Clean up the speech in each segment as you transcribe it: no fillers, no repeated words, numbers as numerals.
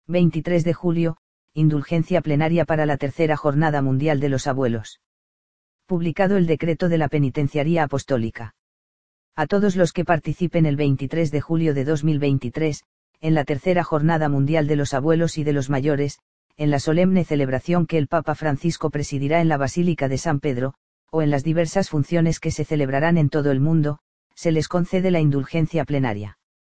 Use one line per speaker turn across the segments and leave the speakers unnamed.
23 de julio, indulgencia plenaria para la tercera Jornada Mundial de los Abuelos. Publicado el decreto de la Penitenciaría Apostólica. A todos los que participen el 23 de julio de 2023, en la tercera Jornada Mundial de los Abuelos y de los Mayores, en la solemne celebración que el Papa Francisco presidirá en la Basílica de San Pedro, o en las diversas funciones que se celebrarán en todo el mundo, se les concede la indulgencia plenaria.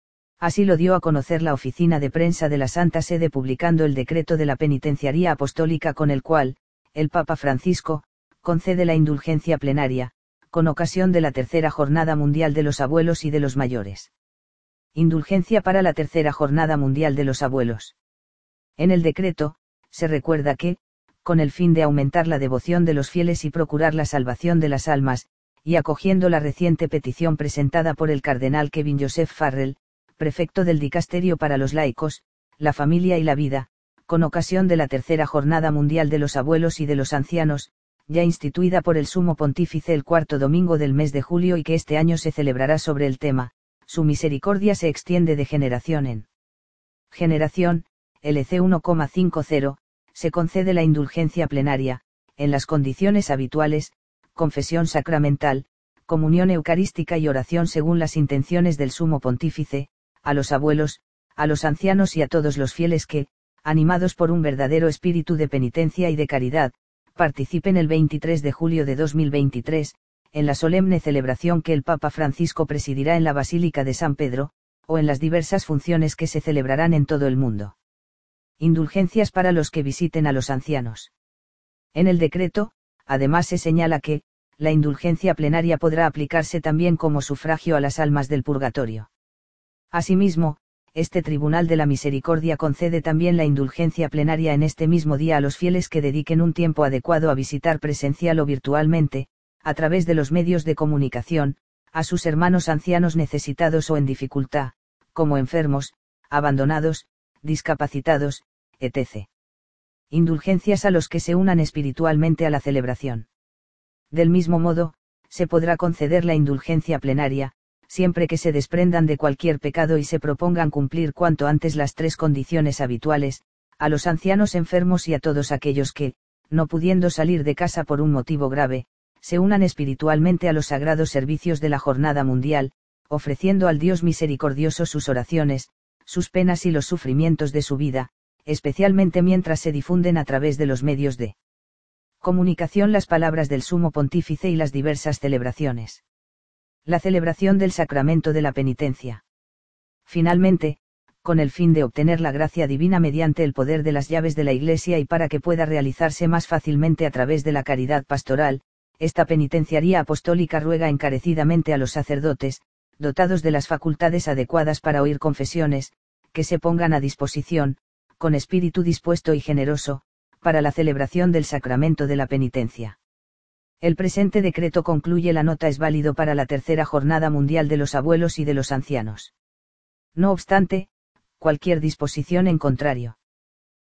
Así lo dio a conocer la oficina de prensa de la Santa Sede publicando el decreto de la Penitenciaría Apostólica con el cual, el Papa Francisco, concede la indulgencia plenaria, con ocasión de la tercera Jornada Mundial de los Abuelos y de los Mayores. Indulgencia para la tercera Jornada Mundial de los Abuelos. En el decreto, se recuerda que, con el fin de aumentar la devoción de los fieles y procurar la salvación de las almas, y acogiendo la reciente petición presentada por el cardenal Kevin Joseph Farrell, prefecto del Dicasterio para los Laicos, la Familia y la Vida, con ocasión de la tercera Jornada Mundial de los Abuelos y de los Ancianos, ya instituida por el Sumo Pontífice el cuarto domingo del mes de julio y que este año se celebrará sobre el tema, su misericordia se extiende de generación en generación, LC 1,50, se concede la indulgencia plenaria, en las condiciones habituales, confesión sacramental, comunión eucarística y oración según las intenciones del Sumo Pontífice, a los abuelos, a los ancianos y a todos los fieles que, animados por un verdadero espíritu de penitencia y de caridad, participen el 23 de julio de 2023, en la solemne celebración que el Papa Francisco presidirá en la Basílica de San Pedro, o en las diversas funciones que se celebrarán en todo el mundo. Indulgencias para los que visiten a los ancianos. En el decreto, además se señala que, la indulgencia plenaria podrá aplicarse también como sufragio a las almas del purgatorio. Asimismo, este Tribunal de la Misericordia concede también la indulgencia plenaria en este mismo día a los fieles que dediquen un tiempo adecuado a visitar presencial o virtualmente, a través de los medios de comunicación, a sus hermanos ancianos necesitados o en dificultad, como enfermos, abandonados, discapacitados, etc. Indulgencias a los que se unan espiritualmente a la celebración. Del mismo modo, se podrá conceder la indulgencia plenaria, siempre que se desprendan de cualquier pecado y se propongan cumplir cuanto antes las tres condiciones habituales, a los ancianos enfermos y a todos aquellos que, no pudiendo salir de casa por un motivo grave, se unan espiritualmente a los sagrados servicios de la Jornada Mundial, ofreciendo al Dios misericordioso sus oraciones, sus penas y los sufrimientos de su vida, especialmente mientras se difunden a través de los medios de comunicación las palabras del Sumo Pontífice y las diversas celebraciones. La celebración del sacramento de la penitencia. Finalmente, con el fin de obtener la gracia divina mediante el poder de las llaves de la Iglesia y para que pueda realizarse más fácilmente a través de la caridad pastoral, esta penitenciaría apostólica ruega encarecidamente a los sacerdotes, dotados de las facultades adecuadas para oír confesiones, que se pongan a disposición, con espíritu dispuesto y generoso, para la celebración del sacramento de la penitencia. El presente decreto concluye la nota es válido para la tercera Jornada Mundial de los Abuelos y de los Ancianos. No obstante, cualquier disposición en contrario